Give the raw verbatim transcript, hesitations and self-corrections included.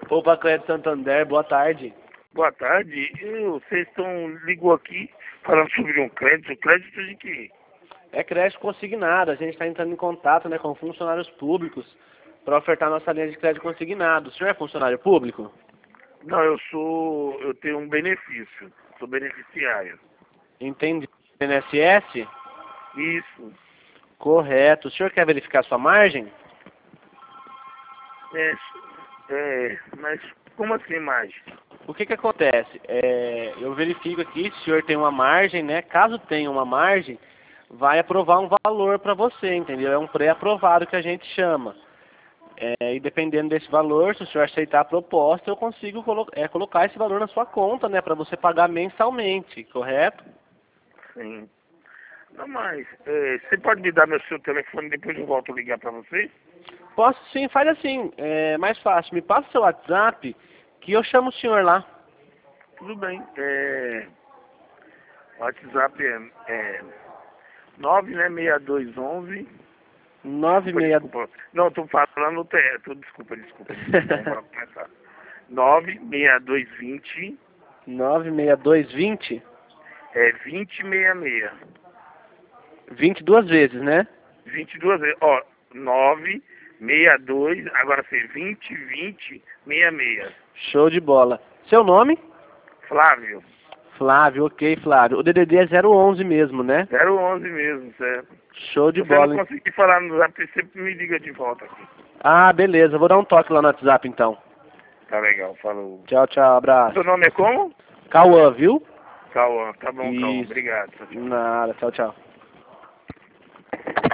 Opa, Crédito Santander, boa tarde. Boa tarde. Eu, vocês estão ligou aqui falando sobre um crédito. Crédito de quê? É crédito consignado, a gente está entrando em contato, né, com funcionários públicos para ofertar nossa linha de crédito consignado. O senhor é funcionário público? Não, eu sou. Eu tenho um benefício. Sou beneficiário. Entendi. I N S S? Isso. Correto. O senhor quer verificar sua margem? É, é, mas como assim, margem? O que que acontece? É, eu verifico aqui se o senhor tem uma margem, né? Caso tenha uma margem, vai aprovar um valor para você, entendeu? É um pré-aprovado que a gente chama. É, e dependendo desse valor, se o senhor aceitar a proposta, eu consigo colo é, colocar esse valor na sua conta, né? Para você pagar mensalmente, correto? Sim. Não, mas é, você pode me dar meu seu telefone, depois eu volto a ligar para você? Posso sim, faz assim, é mais fácil. Me passa o seu WhatsApp que eu chamo o senhor lá. Tudo bem. É, o WhatsApp é, é nove, né, seis dois onze. nove Desculpa, seis... desculpa. Não, tô falando no teto. Desculpa, desculpa. Então, bora começar. nove seis dois vinte nove seis dois vinte? é vinte sessenta e seis. vinte duas vezes, né? vinte e duas vezes. Ó, nove seis dois, agora sim, vinte, vinte, sessenta e seis. Show de bola. Seu nome? Flávio. Flávio, ok, Flávio. O D D D é zero onze mesmo, né? zero onze mesmo, certo? Show de Se você não bola. hein? conseguir falar no zap, você sempre me liga de volta aqui. Ah, beleza. Vou dar um toque lá no WhatsApp, então. Tá legal, falou. Tchau, tchau. Abraço. Seu nome é como? Cauã, viu? Cauã. Tá bom, Cauã. Isso. Obrigado. Tchau, tchau. Nada. Tchau, tchau.